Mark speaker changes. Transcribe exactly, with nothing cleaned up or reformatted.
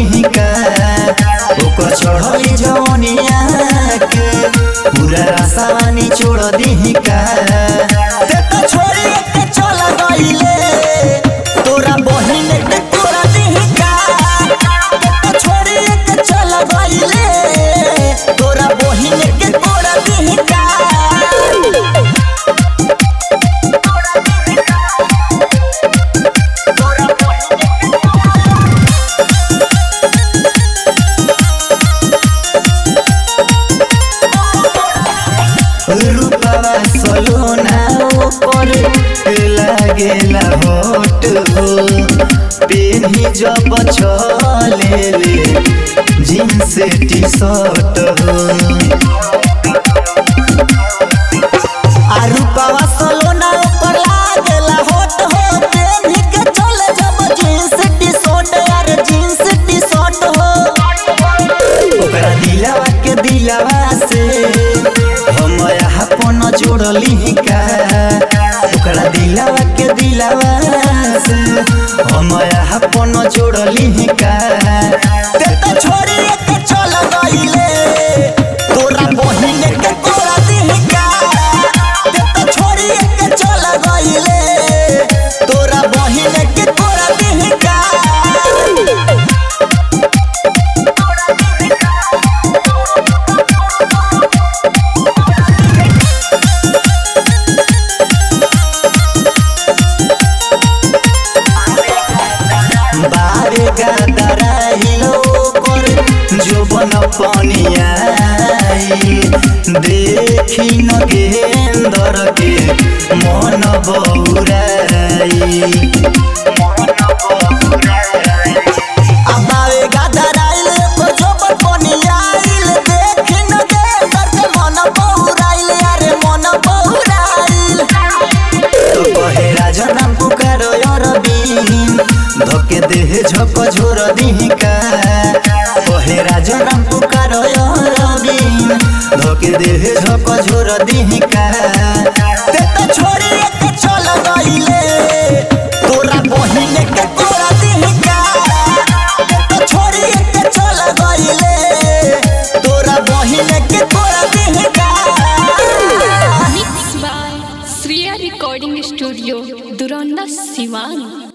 Speaker 1: दीही का ओकर चढ़ली जवनिया के पूरा रासानी छोड़ दीही का ते तो छोड़ी के चल गइले तोरा बहिन के तोरा दीही का ते तो छोड़ी के चल गइले तोरा बहिन के तोरा दीही का रूपवा सलोना ऊपर लागेला होट हो पेन्ही जब चले ले जींस टी शर्ट हो आ रूपवा सलोना ऊपर लागेला होट हो पेन्ही के चले जब जींस टी शर्ट यार जींस टी शर्ट हो ओकरा दिलवा के दिलवा से हम अपन जोड़ली का ओकरा दिलवा के दिलवा से हम अपन जोड़ली का ते तो छोड़ी के चल गइले तोरा बहिन के तोरा दीही का ते तो छोड़ी के चल गइले तोरा बहिन के तोरा दीही का बारे गादराइलो कर जोबन पनिया देखी न गेंदर के मन बौराई बारे गादराइलो कर जोबन पनिया देखी न गेंदर के मन बौराई अरे मन बौराई तो कहे राजा नाम पुकारो अरबीन धोके देह झक झोर दीही का कहे राजा नाम पुकारो अरबीन धोके देह झक झोर दीही का ते तो छोड़ी के चल गइले तोरा बहिन के तोरा दीही का ते तो छोड़ी के चल गइले तोरा बहिन के तोरा दीही का
Speaker 2: Mixed by Sriya Recording Studio, Duranda, Siwan.